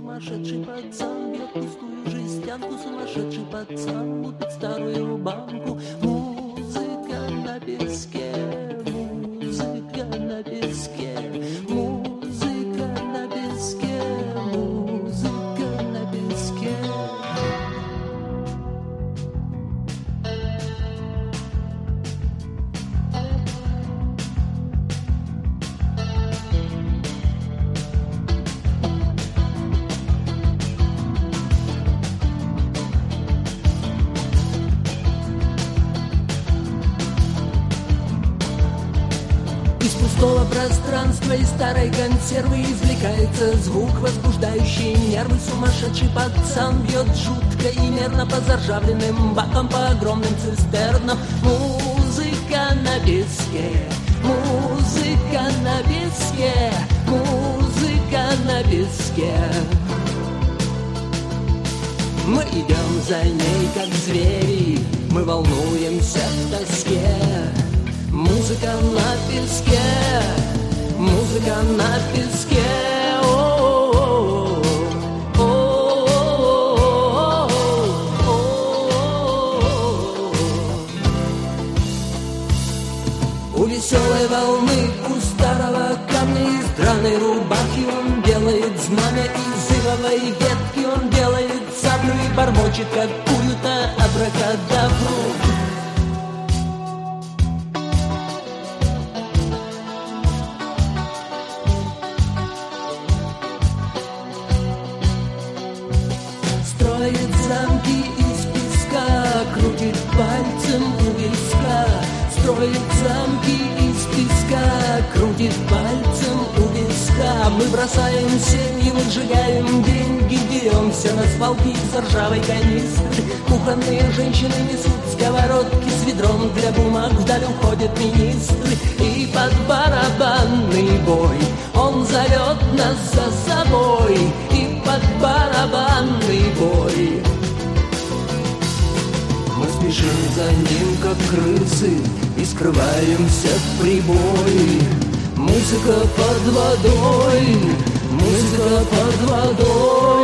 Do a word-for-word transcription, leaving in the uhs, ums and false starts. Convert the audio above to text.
Сумасшедший пацан бьет пустую жестянку, сумасшедший пацан лупит старую банку. Музыка на песке, музыка на песке, музыка на песке, музыка на песке. Пустого пространства и старой консервы извлекается звук, возбуждающий нервы. Сумасшедший пацан бьет жутко и мерно по заржавленным бакам, по огромным цистернам. Музыка на песке, музыка на песке, музыка на песке. Мы идем за ней, как звери, мы волнуемся в тоске. Музыка на песке, музыка на песке. У веселой волны, у старого камня из драной рубахи он делает знамя, из ивовой ветки он делает саблю и бормочет какую-то абракадабру. Строит замки из песка, крутит пальцем у виска. Строит замки из песка, крутит пальцем у виска. Мы бросаем семьи, мы сжигаем деньги, деремся на свалке из ржавой канистры. Кухонные женщины несут сковородки с ведром для бумаг, вдаль уходят министры. И под барабанный бой он зовет нас за собой. И под барабанный бой мы спешим за ним, как крысы, и скрываемся в прибой. Музыка под водой, музыка под водой.